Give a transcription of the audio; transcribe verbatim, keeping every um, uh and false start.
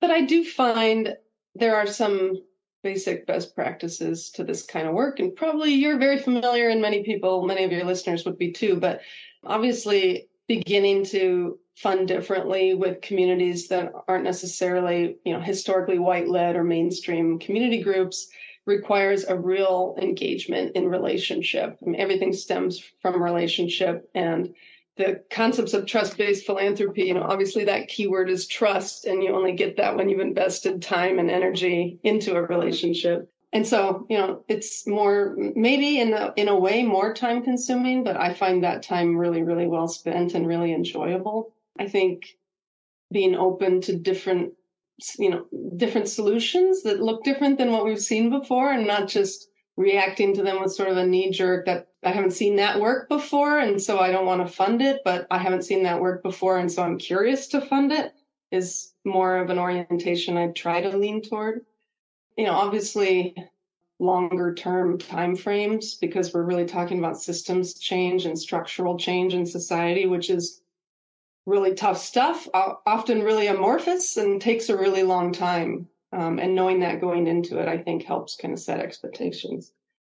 But I do find there are some basic best practices to this kind of work. And probably you're very familiar, and many people, many of your listeners would be too. But obviously, beginning to fund differently with communities that aren't necessarily, you know, historically white-led or mainstream community groups requires a real engagement in relationship. I mean, everything stems from relationship, and the concepts of trust-based philanthropy, you know, obviously that keyword is trust, and you only get that when you've invested time and energy into a relationship. And so, you know, it's more, maybe in a, in a way, more time consuming, but I find that time really, really well spent and really enjoyable. I think being open to different, you know, different solutions that look different than what we've seen before, and not just reacting to them with sort of a knee jerk that I haven't seen that work before, and so I don't want to fund it, but I haven't seen that work before, and so I'm curious to fund it, is more of an orientation I try to lean toward. You know, obviously longer term timeframes, because we're really talking about systems change and structural change in society, which is really tough stuff, often really amorphous, and takes a really long time. Um, and knowing that going into it, I think, helps kind of set expectations.